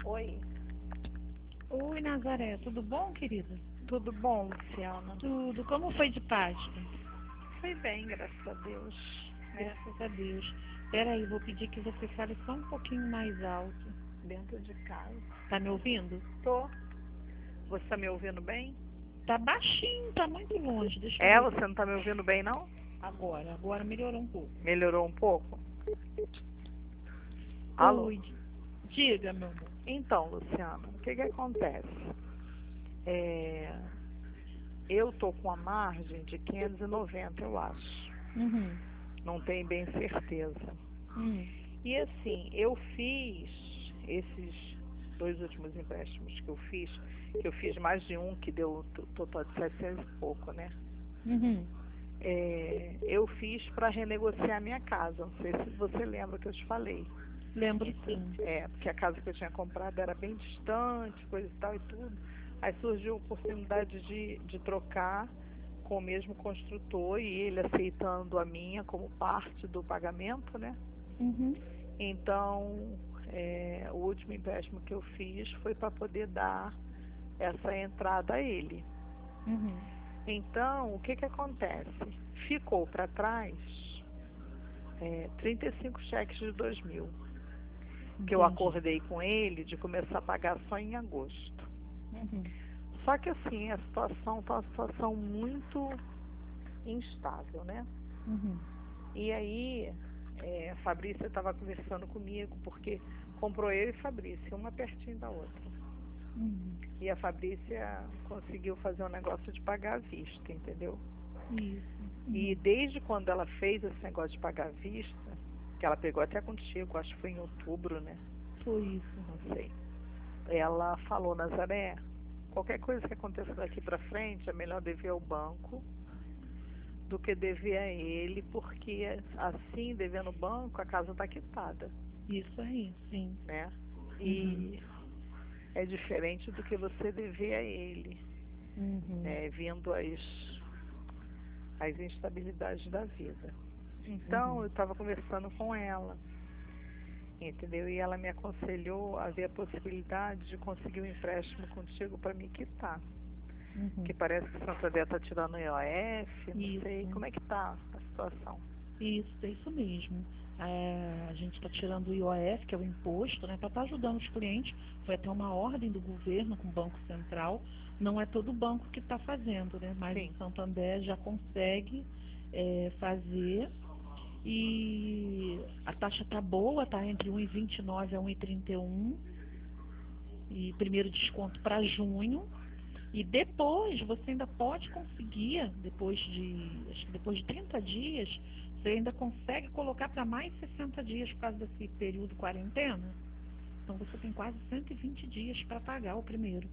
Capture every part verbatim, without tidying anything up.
Oi, Oi, Nazaré, tudo bom, querida? tudo bom, Luciana? Tudo. Como foi de Páscoa? Foi bem, graças a Deus, né? Graças a Deus. Peraí, vou pedir que você fale só um pouquinho mais alto. Dentro de casa. Tá me ouvindo? Tô. Você tá me ouvindo bem? Tá baixinho, tá muito longe. Deixa eu É, ver você não tá me ouvindo bem, não? agora. Agora melhorou um pouco. Melhorou um pouco? Alô? Oi, di- diga, meu amor. Então, Luciana, o que que acontece? É, eu tô com a margem de quinhentos e noventa, eu acho. Uhum. Não tenho bem certeza. Hum. E assim, eu fiz esses dois últimos empréstimos que eu fiz, que eu fiz mais de um, que deu t- total de setecentos e pouco, né? Uhum. É, eu fiz para renegociar minha casa. Não sei se você lembra que eu te falei. Lembro Então, sim. é, porque a casa que eu tinha comprado era bem distante, coisa e tal e tudo. Aí surgiu a oportunidade de, de trocar com o mesmo construtor e ele aceitando a minha como parte do pagamento, né? Uhum. Então, é, o último empréstimo que eu fiz foi para poder dar essa entrada a ele. Uhum. Então, o que que acontece? Ficou para trás é, trinta e cinco cheques de dois mil, que eu Entendi. acordei com ele de começar a pagar só em agosto. Uhum. Só que assim, a situação está uma situação muito instável, né? Uhum. E aí, é, a Fabrícia estava conversando comigo, porque comprou eu e Fabrícia, uma pertinho da outra. Uhum. E a Fabrícia conseguiu fazer um negócio de pagar à vista, entendeu? Isso. E Uhum. desde quando ela fez esse negócio de pagar à vista, que ela pegou até contigo, acho que foi em outubro, né? Foi isso. Não sei. Ela falou, Nazaré, qualquer coisa que aconteça daqui para frente, é melhor dever ao banco do que dever a ele, porque assim, devendo o banco, a casa está quitada, Isso aí, sim. né? Uhum. E é diferente do que você dever a ele, Uhum. né? Vindo as, as instabilidades da vida. Então, Uhum. eu estava conversando com ela, entendeu? E ela me aconselhou a ver a possibilidade de conseguir um empréstimo contigo para me quitar. Uhum. Que parece que Santander está tirando o I O F, não sei. Isso. Como é que tá a situação? Isso, é isso mesmo. É, a gente está tirando o I O F, que é o imposto, né, para estar ajudando os clientes. Foi até uma ordem do governo com o Banco Central. Não é todo banco que está fazendo, né, mas o Sim. Santander já consegue é, fazer. E a taxa está boa, está entre um e vinte e nove a um e trinta e um. E primeiro desconto para junho. E depois você ainda pode conseguir, depois de, acho que depois de trinta dias, você ainda consegue colocar para mais sessenta dias por causa desse período quarentena. Então você tem quase cento e vinte dias para pagar o primeiro.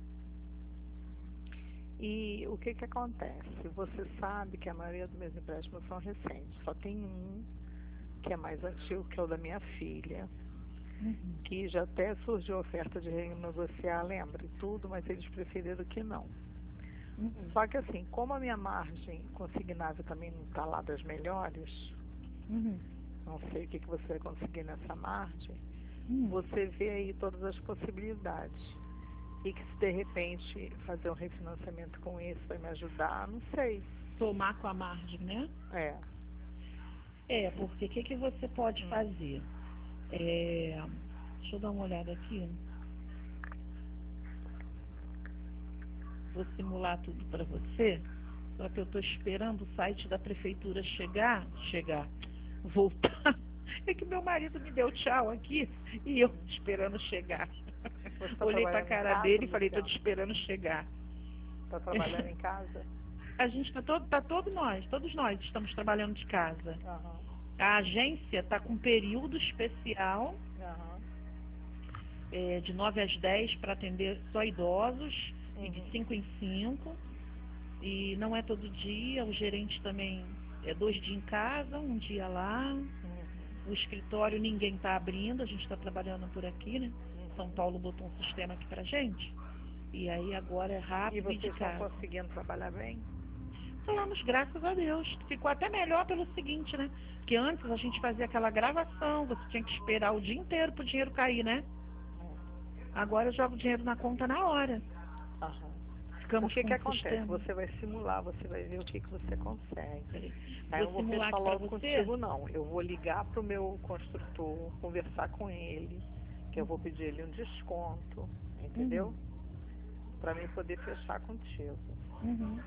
E o que que acontece? Você sabe que a maioria dos meus empréstimos são recentes. Só tem um que é mais antigo, que é o da minha filha, Uhum, que já até surgiu a oferta de renegociar, lembra? E tudo, mas eles preferiram que não. uhum, Só que assim, como a minha margem consignável também não está lá das melhores, uhum, não sei o que que você vai conseguir nessa margem, uhum. você vê aí todas as possibilidades. E que se de repente fazer um refinanciamento com isso vai me ajudar, não sei. Tomar com a margem, né? É. É, porque o que, que você pode Hum. fazer? É, deixa eu dar uma olhada aqui. Vou simular tudo para você. Só que eu estou esperando o site da prefeitura chegar, chegar, voltar. É que meu marido me deu tchau aqui e eu esperando chegar. Você está Olhei para a trabalhando em cara casa, dele e falei, estou Luciano? te esperando chegar. Está trabalhando em casa? A gente está todo, tá todo nós, todos nós estamos trabalhando de casa. Aham, A agência está com um período especial aham. é, de nove às dez para atender só idosos e de Uhum, cinco em cinco. E não é todo dia, o gerente também é dois dias em casa, um dia lá. uhum, O escritório ninguém está abrindo, a gente está trabalhando por aqui, né? São uhum. Paulo botou um sistema aqui pra gente. E aí agora é E rápido e de vocês estão casa. conseguindo trabalhar bem? Falamos, graças a Deus. Ficou até melhor pelo seguinte, né? Porque antes a gente fazia aquela gravação, você tinha que esperar o dia inteiro pro dinheiro cair, né? É. Agora eu jogo dinheiro na conta na hora. Aham. O Ficamos que com que um acontece? sistema. Você vai simular, você vai ver o que que você consegue. Peraí. Aí eu Vou não vou simular fechar aqui pra logo você. contigo, não. Eu vou ligar pro meu construtor, conversar com ele, que eu vou pedir ele um desconto, entendeu? Uhum. Pra mim poder fechar contigo. Uhum.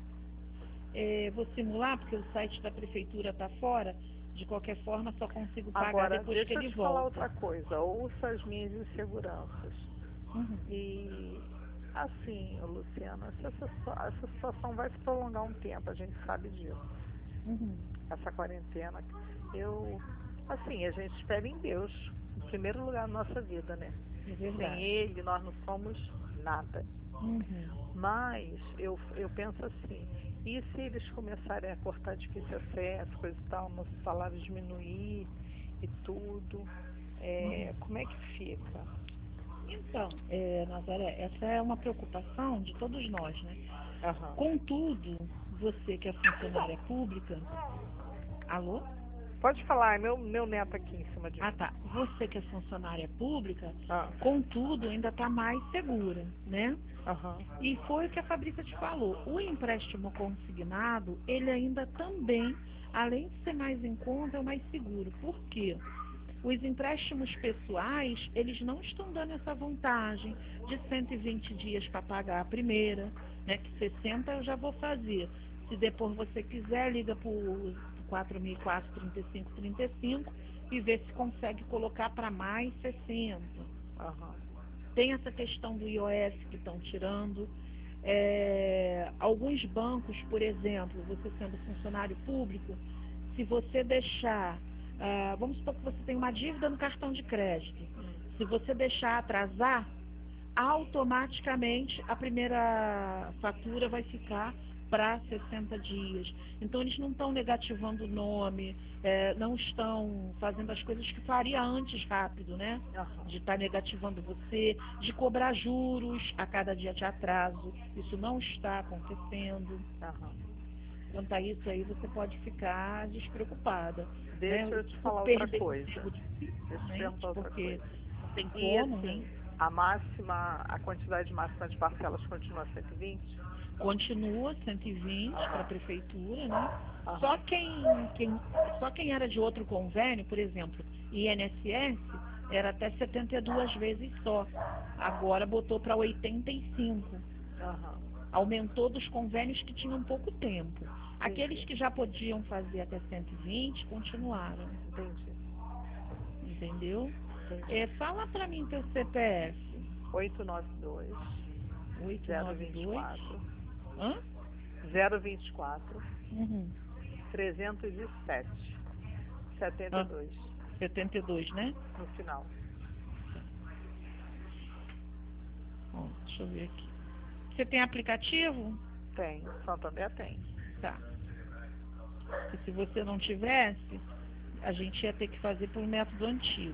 É, vou simular porque o site da prefeitura está fora. De qualquer forma, só consigo pagar Agora, depois deixa que eu ele te falar volta. outra coisa. Ouça as minhas inseguranças. Uhum. E, assim, Luciana, essa, essa, essa situação vai se prolongar um tempo, a gente sabe disso. Uhum. Essa quarentena, eu, assim, a gente espera em Deus, em primeiro lugar na nossa vida, né? É Sem verdade. Ele, nós não somos nada. Uhum. Mas eu, eu penso assim, e se eles começarem a cortar difícil acesso, coisa e tal, nosso salário diminuir e tudo, é, como é que fica? Então, é, Nazaré, essa é uma preocupação de todos nós, né? Aham. Contudo, você que é funcionária pública... Alô? Pode falar, é meu, meu neto aqui em cima de Ah, mim. tá. Você que é funcionária pública, Ah, contudo, ainda está mais segura, né? aham. E foi o que a Fabrícia te falou. O empréstimo consignado, ele ainda também, além de ser mais em conta, é o mais seguro. Por quê? Os empréstimos pessoais, eles não estão dando essa vantagem de cento e vinte dias para pagar a primeira, né? Que sessenta eu já vou fazer. Se depois você quiser, liga para o quatro mil e quatro, trinta e cinco, trinta e cinco e vê se consegue colocar para mais sessenta. Aham. Tem essa questão do I O F que estão tirando. É, alguns bancos, por exemplo, você sendo funcionário público, se você deixar, ah, vamos supor que você tem uma dívida no cartão de crédito, se você deixar atrasar, automaticamente a primeira fatura vai ficar para sessenta dias. Então eles não estão negativando o nome, é, não estão fazendo as coisas que faria antes rápido, né? Aham. De estar negativando você, de cobrar juros a cada dia de atraso. Isso não está acontecendo. Aham. Quanto a isso aí, você pode ficar despreocupada, Deixa né? eu te Por falar outra perder coisa. emprego Deixa eu te dificilmente, perguntar outra porque coisa. não tem E como, né? assim, a máxima, a quantidade máxima de parcelas continua cento e vinte? Continua cento e vinte para a Aham. prefeitura, né? Aham. Só quem, quem, só quem era de outro convênio, por exemplo, I N S S, era até setenta e duas vezes só. Agora botou para oitenta e cinco. Aham. Aumentou dos convênios que tinham pouco tempo. Aqueles Entendi. que já podiam fazer até cento e vinte continuaram, Entendi. entendeu? Entendi. É, fala para mim teu C P F. oito nove dois, zero vinte e oitocentos e noventa e dois. quatro, Hã? zero vinte e quatro, Uhum. trezentos e sete, setenta e Ah, dois setenta e dois, né? no final. Ó, deixa eu ver aqui. Você tem aplicativo? Tem. Santander tem. Tá. Porque se você não tivesse, a gente ia ter que fazer por método antigo.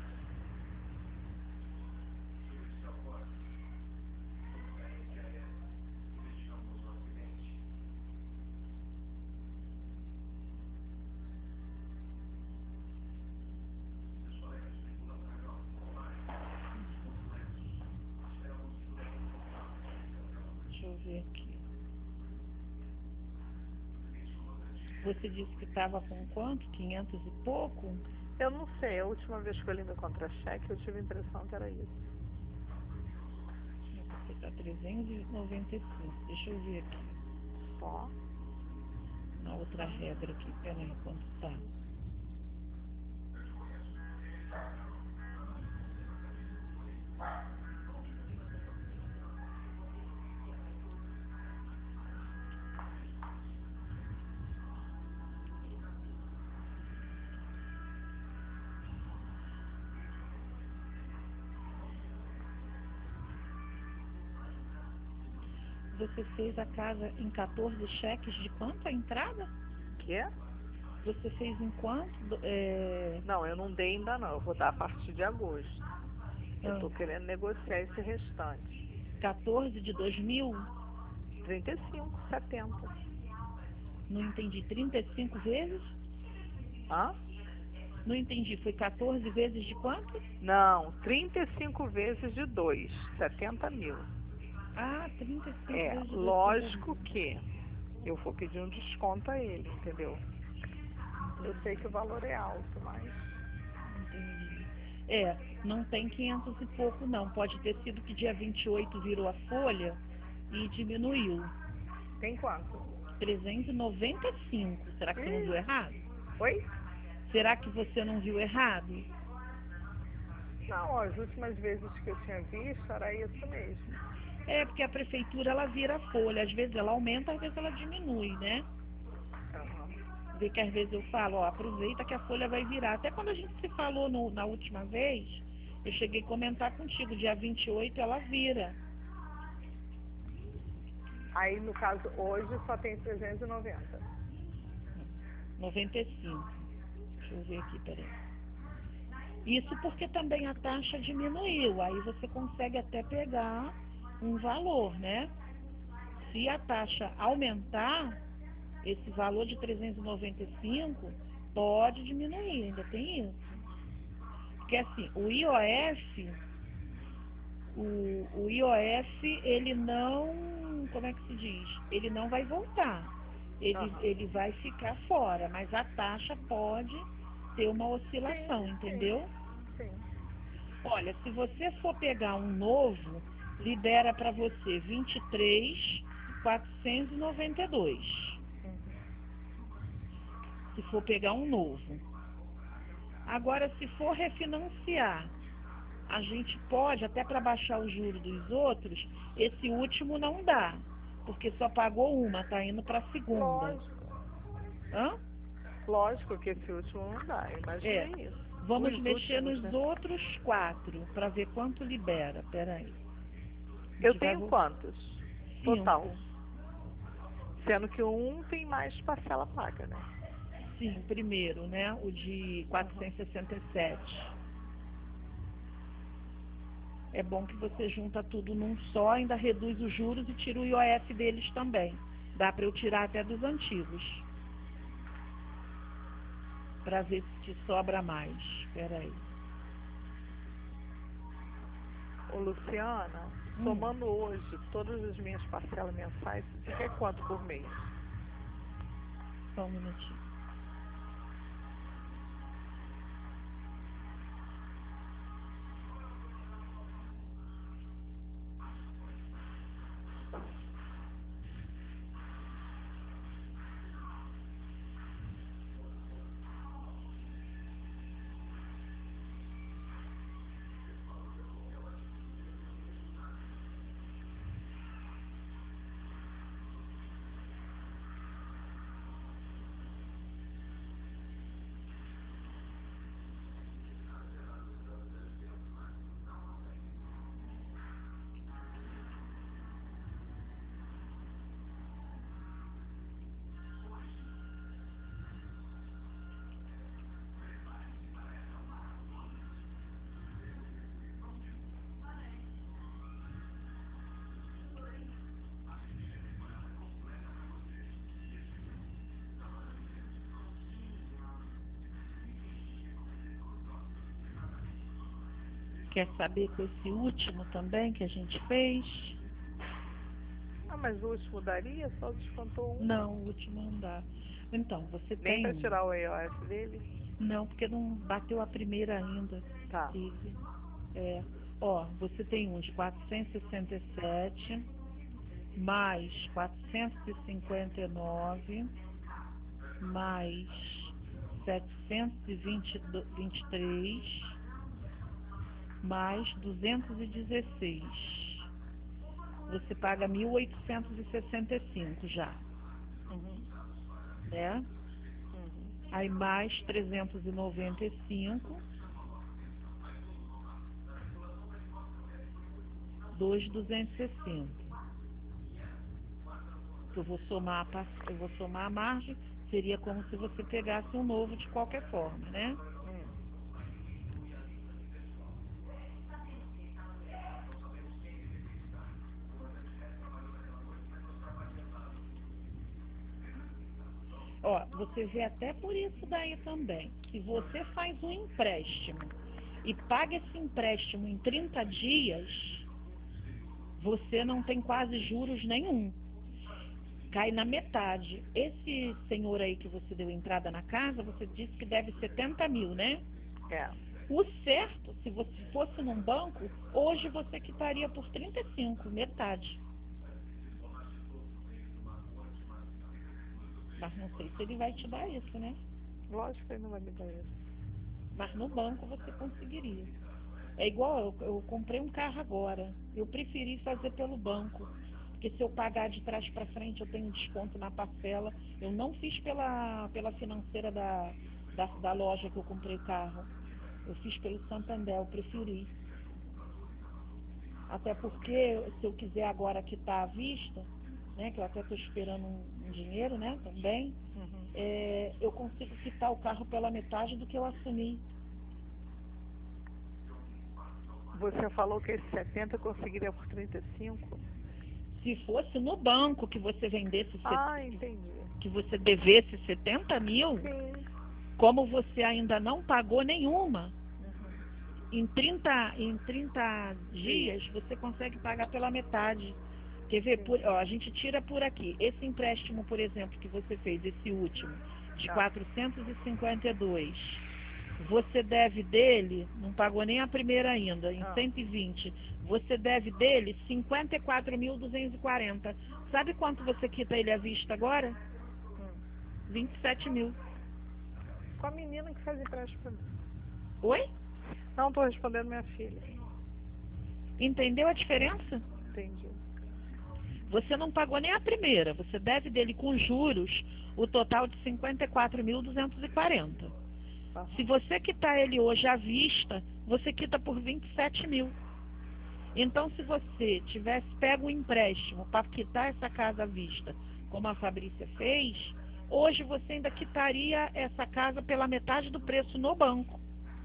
Deixa eu ver aqui. Você disse que estava com quanto? quinhentos e pouco? Eu não sei, a última vez que eu li meu contra-cheque, eu tive a impressão que era isso. Você está trezentos e noventa e cinco. Deixa eu ver aqui. Só. Na outra regra aqui. Peraí, quanto tá? Você fez a casa em quatorze cheques de quanto a entrada? Quê? Você fez em quanto? Do- É... Não, eu não dei ainda não. Eu vou dar a partir de agosto. Eu ah, tô querendo negociar esse restante. quatorze de dois mil? trinta e cinco, setenta. Não entendi. trinta e cinco vezes? Hã? Não entendi, foi quatorze vezes de quanto? Não, trinta e cinco vezes de dois, setenta mil. Ah, trinta e cinco É, vezes de dois, lógico que eu vou pedir um desconto a ele, entendeu? Eu sei que o valor é alto, mas... Entendi. É, não tem quinhentos e pouco não. Pode ter sido que dia vinte e oito virou a folha e diminuiu. Tem quanto? trezentos e noventa e cinco. Será que você não viu Ih, errado? oi? Será que você não viu errado? Não, as últimas vezes que eu tinha visto era isso mesmo. É, porque a prefeitura ela vira a folha. Às vezes ela aumenta, às vezes ela diminui, né? Aham. Vê que às vezes eu falo, ó, aproveita que a folha vai virar. Até quando a gente se falou no, na última vez, eu cheguei a comentar contigo, dia vinte e oito ela vira. Aí, no caso, hoje só tem trezentos e noventa. noventa e cinco. Deixa eu ver aqui, peraí. Isso porque também a taxa diminuiu. Aí você consegue até pegar um valor, né? Se a taxa aumentar, esse valor de trezentos e noventa e cinco pode diminuir, ainda tem isso. Porque assim, o I O F, o, o I O F, ele não, como é que se diz? Ele não vai voltar. Ele, Aham. ele vai ficar fora, mas a taxa pode ter uma oscilação, Sim, sim, entendeu? sim. Olha, se você for pegar um novo, libera para você vinte e três mil quatrocentos e noventa e dois. Uhum. Se for pegar um novo. Agora, se for refinanciar, a gente pode, até para baixar o juro dos outros, esse último não dá, porque só pagou uma, tá indo para a segunda. Lógico. Hã? Lógico que esse último não dá, eu É. imaginei isso. Vamos Os mexer últimos, nos né? outros quatro, para ver quanto libera. Peraí. A Eu gente vai tenho vo- quantos? Total. cinco. Sendo que um tem mais parcela paga, né? Sim, primeiro, né? O de Aham. quatrocentos e sessenta e sete. É bom que você junta tudo num só, ainda reduz os juros e tira o I O F deles também. Dá para eu tirar até dos antigos. Para ver se te sobra mais. Espera aí. Ô, Luciana, Hum, somando hoje todas as minhas parcelas mensais, fica quanto por mês? só um minutinho. Quer saber com esse último também que a gente fez? Ah, mas o último daria? Só descontou um. Não, o último não dá. Então, você Nem tem para um. tirar o I O F dele? Não, porque não bateu a primeira ainda. Tá. Teve. É. Ó, você tem um de quatrocentos e sessenta e sete, mais quatrocentos e cinquenta e nove, mais setecentos e vinte e três, mais duzentos e dezesseis. Você paga mil oitocentos e sessenta e cinco já, Uhum. né? Uhum. Aí mais trezentos e noventa e cinco, dois mil duzentos e sessenta. Eu vou somar a, par- eu vou somar a margem, seria como se você pegasse um novo de qualquer forma, né? Hum. ó, você vê até por isso daí também. Se você faz um empréstimo e paga esse empréstimo em trinta dias, você não tem quase juros nenhum. Cai na metade. Esse senhor aí que você deu entrada na casa, você disse que deve setenta mil, né? É. O certo, se você fosse num banco, hoje você quitaria por trinta e cinco, metade. Mas não sei se ele vai te dar isso, né? Lógico que ele não vai me dar isso. Mas no banco você conseguiria. É igual, eu, eu comprei um carro agora. Eu preferi fazer pelo banco. Porque se eu pagar de trás para frente, eu tenho desconto na parcela. Eu não fiz pela, pela financeira da, da, da loja que eu comprei o carro. Eu fiz pelo Santander, eu preferi. Até porque, se eu quiser agora quitar à vista, né, que eu até estou esperando um, um dinheiro, né, também, Uhum. é, eu consigo quitar o carro pela metade do que eu assumi. Você falou que esse setenta eu conseguiria por trinta e cinco? Se fosse no banco que você vendesse, Ah, entendi. que você devesse setenta mil, Sim. como você ainda não pagou nenhuma, Uhum. em trinta, em trinta dias você consegue pagar pela metade. Quer ver? Por, ó, a gente tira por aqui. Esse empréstimo, por exemplo, que você fez, esse último, de Tá. quatrocentos e cinquenta e dois, você deve dele, não pagou nem a primeira ainda, em Ah. cento e vinte, você deve dele cinquenta e quatro mil duzentos e quarenta. Sabe quanto você quita ele à vista agora? Hum. vinte e sete mil. Com a menina que faz empréstimo pra mim. Oi? Não, estou respondendo minha filha. Entendeu a diferença? Entendi. Você não pagou nem a primeira, você deve dele com juros o total de cinquenta e quatro mil duzentos e quarenta. Tá. Se você quitar ele hoje à vista, você quita por vinte e sete mil. Então, se você tivesse pego um empréstimo para quitar essa casa à vista, como a Fabrícia fez, hoje você ainda quitaria essa casa pela metade do preço no banco.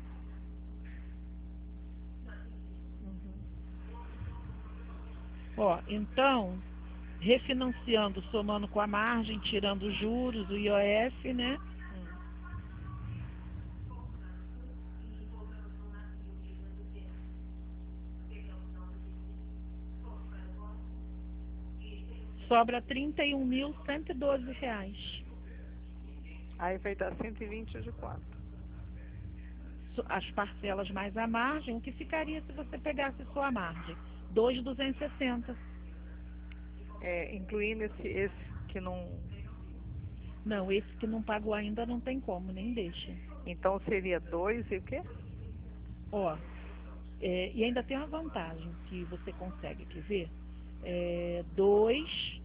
Uhum. Ó, então, refinanciando, somando com a margem, tirando os juros, o I O F, né? Hum. Sobra trinta e um mil cento e doze reais. Aí vai dar cento e vinte de quanto? As parcelas mais a margem, o que ficaria se você pegasse só a margem? dois mil duzentos e sessenta. É, incluindo esse, esse que não... Não, esse que não pagou ainda não tem como, nem deixa. Então seria dois e o quê? Ó, é, e ainda tem uma vantagem que você consegue, quer ver? É, dois,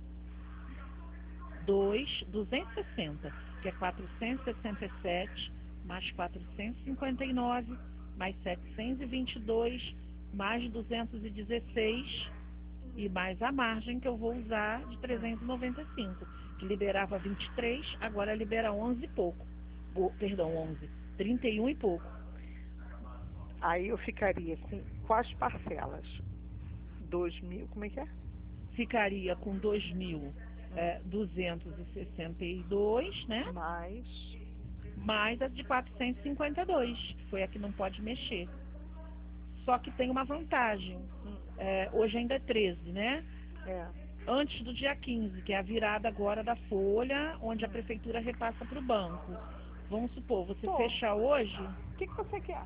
dois, duzentos e sessenta, que é quatrocentos e sessenta e sete, mais quatrocentos e cinquenta e nove, mais setecentos e vinte e dois, mais duzentos e dezesseis, e mais a margem que eu vou usar de trezentos e noventa e cinco, que liberava vinte e três, agora libera onze e pouco. Oh, perdão, onze, trinta e um e pouco. Aí eu ficaria com quais parcelas? Dois mil, como é que é? Ficaria com dois mil duzentos e sessenta e dois, né? Mais... Mais a de quatrocentos e cinquenta e dois, que foi a que não pode mexer. Só que tem uma vantagem. Hum. É, hoje ainda é treze, né? É. Antes do dia quinze, que é a virada agora da folha, onde a prefeitura repassa para o banco. Vamos supor, você Tô. fechar hoje... O que, que você quer?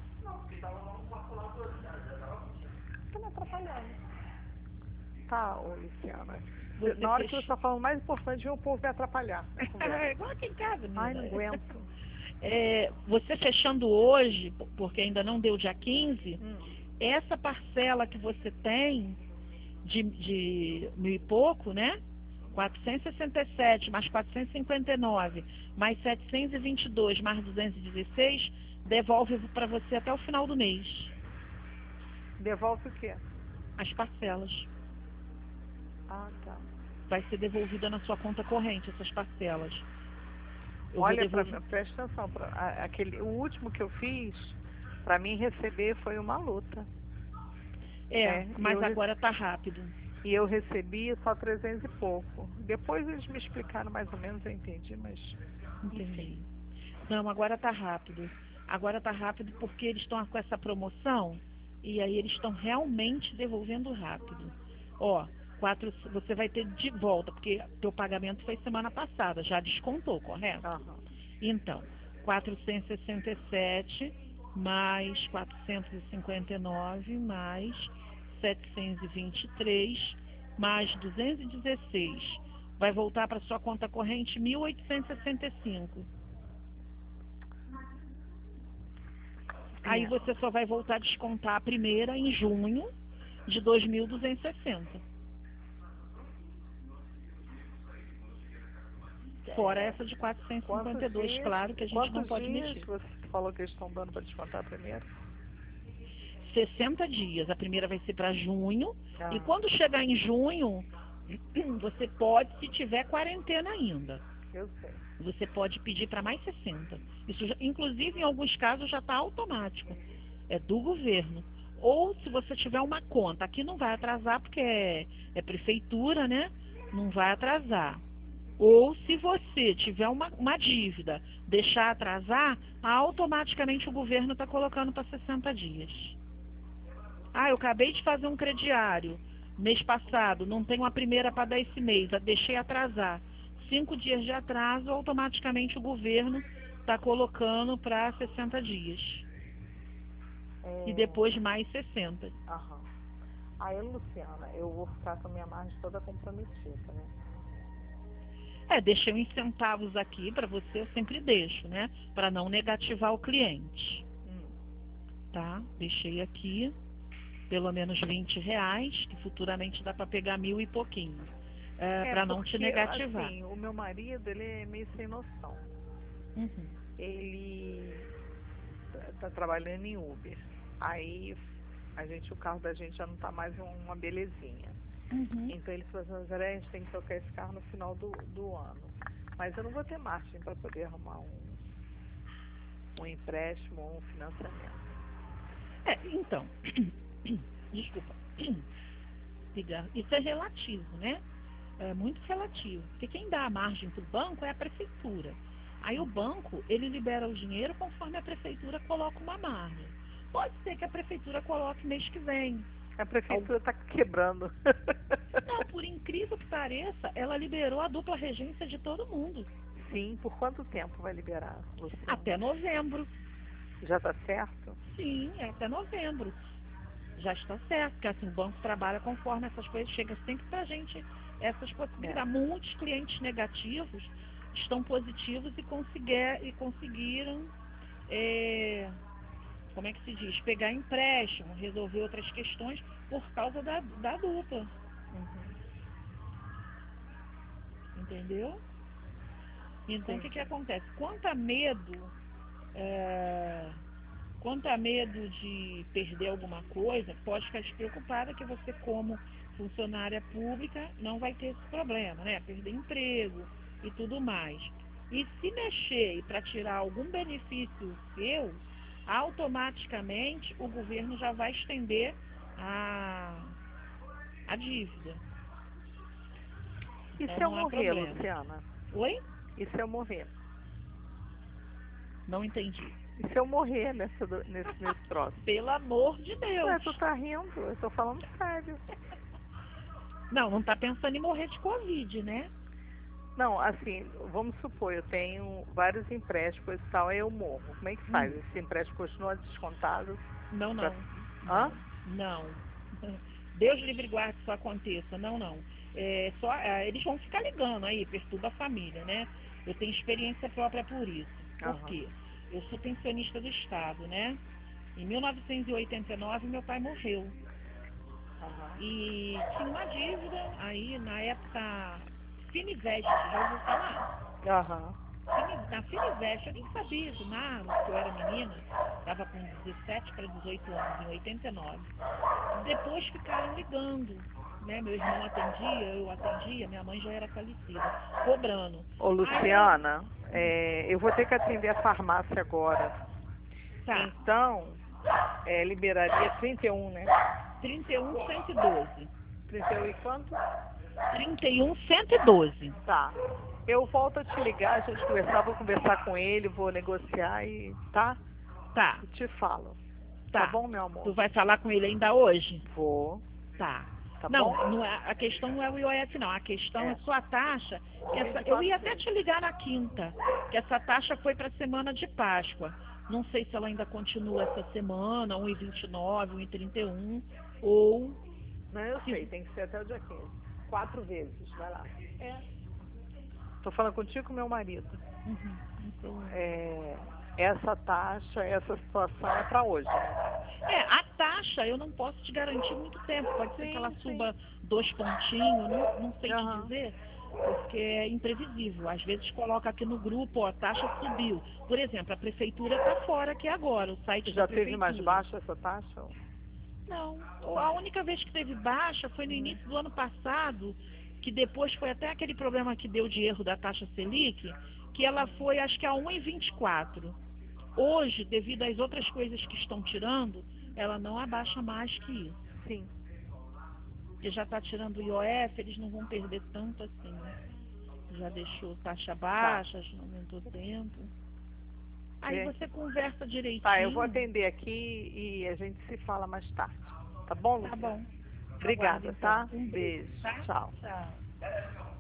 Tá me atrapalhando. Tá, ô Luciana. Você Na hora fecha... que você está falando o mais importante, vem o povo me atrapalhar na conversa. É igual aqui em casa, menina. Ai, não aguento. É, você fechando hoje, porque ainda não deu dia quinze, Hum. essa parcela que você tem de, de mil e pouco, né? quatrocentos e sessenta e sete mais quatrocentos e cinquenta e nove mais setecentos e vinte e dois mais duzentos e dezesseis devolve para você até o final do mês. Devolve o quê? As parcelas. Ah, tá. Vai ser devolvida na sua conta corrente, essas parcelas. Eu Olha, vou pra, devolver... presta atenção. Pra, a, aquele, o último que eu fiz, para mim receber foi uma luta. É, É, mas eu, agora tá rápido. E eu recebi só trezentos e pouco. Depois eles me explicaram mais ou menos, eu entendi, mas... Entendi. Não, agora tá rápido. Agora tá rápido porque eles estão com essa promoção e aí eles estão realmente devolvendo rápido. Ó, quatro, você vai ter de volta, porque teu pagamento foi semana passada, já descontou, correto? Aham. Então, quatrocentos e sessenta e sete mais quatrocentos e cinquenta e nove mais setecentos e vinte e três mais duzentos e dezesseis. Vai voltar para sua conta corrente mil oitocentos e sessenta e cinco. Aí É. você só vai voltar a descontar a primeira em junho de dois mil duzentos e sessenta. Fora essa de quatrocentos e cinquenta e dois, Quantos dias? claro que a gente Quantos não pode dias mexer. você falou que eles estão dando para descontar primeiro? sessenta dias. A primeira vai ser para junho. Ah. E quando chegar em junho, você pode, se tiver quarentena ainda, Eu sei. você pode pedir para mais sessenta. Isso, já, inclusive, em alguns casos, já está automático. É do governo. Ou se você tiver uma conta, aqui não vai atrasar porque é, é prefeitura, né? Não vai atrasar. Ou se você tiver uma, uma dívida, deixar atrasar, automaticamente o governo está colocando para sessenta dias. Ah, eu acabei de fazer um crediário mês passado, não tenho a primeira para dar esse mês, deixei atrasar. Cinco dias de atraso, automaticamente o governo está colocando para sessenta dias. É... E depois mais sessenta. Aham. Aí, Luciana, eu vou ficar com a minha margem toda comprometida, né? É, deixei uns centavos aqui para você, eu sempre deixo, né? Para não negativar o cliente. Hum. Tá? Deixei aqui pelo menos vinte reais, que futuramente dá para pegar mil e pouquinho. É, É para não te porque, negativar. assim, o meu marido, ele é meio sem noção. Uhum. Ele tá trabalhando em Uber. Aí, a gente, o carro da gente já não tá mais uma belezinha. Uhum. Então ele falou assim, Nazaré, a gente tem que trocar esse carro no final do, do ano. Mas eu não vou ter margem para poder arrumar um, um empréstimo ou um financiamento. É, então, desculpa, isso é relativo, né? É muito relativo, porque quem dá a margem para o banco é a prefeitura. Aí o banco, ele libera o dinheiro conforme a prefeitura coloca uma margem. Pode ser que a prefeitura coloque mês que vem. A prefeitura está quebrando. Não, por incrível que pareça, ela liberou a dupla regência de todo mundo. Sim, por quanto tempo vai liberar, Luciana? Até novembro. Já está certo? Sim, é até novembro. Já está certo, porque assim, o banco trabalha conforme essas coisas, chega sempre pra gente essas possibilidades. É. Muitos clientes negativos estão positivos e, conseguir, e conseguiram, é, como é que se diz, pegar empréstimo, resolver outras questões por causa da, da dupla. Uhum. Entendeu? Então, o que, que acontece? Quanto a medo, é, quanto a medo de perder alguma coisa, pode ficar despreocupada que você, como funcionária pública, não vai ter esse problema, né? Perder emprego e tudo mais. E se mexer para tirar algum benefício seu, automaticamente o governo já vai estender a, a dívida. E Então, se eu não há morrer, problema. Luciana? Oi? E se eu morrer? Não entendi. E se eu morrer nessa, nesse, nesse troço? Pelo amor de Deus. Ué, tu tá rindo? Eu tô falando sério. Não, não tá pensando em morrer de Covid, né? Não, assim, vamos supor, eu tenho vários empréstimos e tal, aí eu morro. Como é que faz? Hum. Esse empréstimo continua descontado? Não, não. Pra... Hã? Não. Deus livre e guarde que isso aconteça. Não, não. É, só, é, eles vão ficar ligando aí, perturba a família, né? Eu tenho experiência própria por isso. Por Uhum. quê? Eu sou pensionista do Estado, né? Em mil novecentos e oitenta e nove, meu pai morreu. Uhum. E tinha uma dívida, aí na época, Finivest, já ouviu falar? Aham. Na Finivest, eu nem sabia de nada, porque eu era menina, estava com dezessete para dezoito anos, em oitenta e nove. Depois ficaram ligando, né? Meu irmão atendia, eu atendia, minha mãe já era falecida, cobrando. Ô, Luciana, eu... É, eu vou ter que atender a farmácia agora. Tá. Então, é, liberaria trinta e um, né? trinta e um, cento e doze. trinta e um e quanto? trinta e um, cento e doze. Tá. Eu volto a te ligar, a gente conversar, vou conversar com ele, vou negociar e tá? Tá, E te falo. tá. Tá bom, meu amor? Tu vai falar com ele ainda hoje? Vou. Tá. Tá não, bom? não é, a questão não é o I O F, não. A questão é, É. a sua taxa. Que essa, eu ia até te ligar na quinta, que essa taxa foi para a semana de Páscoa. Não sei se ela ainda continua essa semana, um e vinte e nove, um e trinta e um, ou... Não, eu sei, tem que ser até o dia quinze. Quatro vezes, vai lá. É. Tô falando contigo com meu marido. Uhum, então... É, essa taxa, essa situação é para hoje, né? É, a taxa eu não posso te garantir muito tempo. Pode ser Sim, que ela sim. suba dois pontinhos, não, não sei te Aham. dizer, porque é imprevisível. Às vezes coloca aqui no grupo, ó, a taxa subiu. Por exemplo, a prefeitura está fora aqui agora, o site Já da teve prefeitura. mais baixa essa taxa? Não, a única vez que teve baixa foi no início do ano passado, que depois foi até aquele problema que deu de erro da taxa Selic, que ela foi acho que a um e vinte e quatro. Hoje, devido às outras coisas que estão tirando, ela não abaixa mais que isso. Sim. Porque já está tirando o I O F, eles não vão perder tanto assim. Já deixou taxa baixa, já aumentou o tempo. Aí É. você conversa direitinho. Tá, eu vou atender aqui e a gente se fala mais tarde. Tá bom, Tá Luciana? bom. Obrigada, Aguardo, tá? então. Um Beijo. tá? Tchau. Tchau.